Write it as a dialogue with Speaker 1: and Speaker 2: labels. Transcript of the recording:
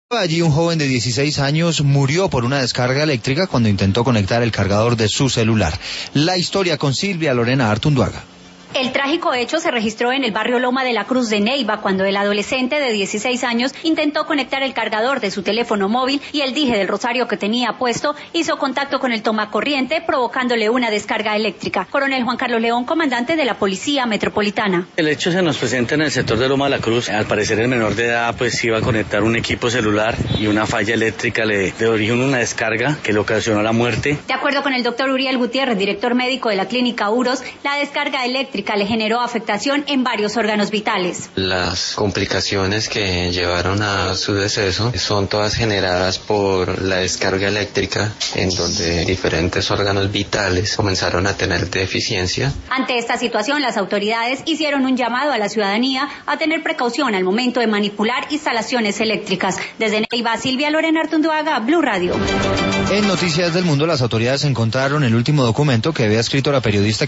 Speaker 1: Allí un joven de 16 años murió por una descarga eléctrica cuando intentó conectar el cargador de su celular. La historia con Silvia Lorena Artunduaga.
Speaker 2: El trágico hecho se registró en el barrio Loma de la Cruz de Neiva cuando el adolescente de 16 años intentó conectar el cargador de su teléfono móvil y el dije del rosario que tenía puesto hizo contacto con el tomacorriente provocándole una descarga eléctrica. Coronel Juan Carlos León, comandante de la Policía Metropolitana.
Speaker 3: El hecho se nos presenta en el sector de Loma de la Cruz. Al parecer el menor de edad iba a conectar un equipo celular y una falla eléctrica le dio origen a una descarga que le ocasionó la muerte.
Speaker 2: De acuerdo con el doctor Uriel Gutiérrez, director médico de la clínica UROS, la descarga eléctrica le generó afectación en varios órganos vitales.
Speaker 4: Las complicaciones que llevaron a su deceso son todas generadas por la descarga eléctrica, en donde diferentes órganos vitales comenzaron a tener deficiencia.
Speaker 2: Ante esta situación, las autoridades hicieron un llamado a la ciudadanía a tener precaución al momento de manipular instalaciones eléctricas. Desde Neiva, Silvia Lorena Artunduaga, Blue Radio.
Speaker 1: En Noticias del Mundo, las autoridades encontraron el último documento que había escrito la periodista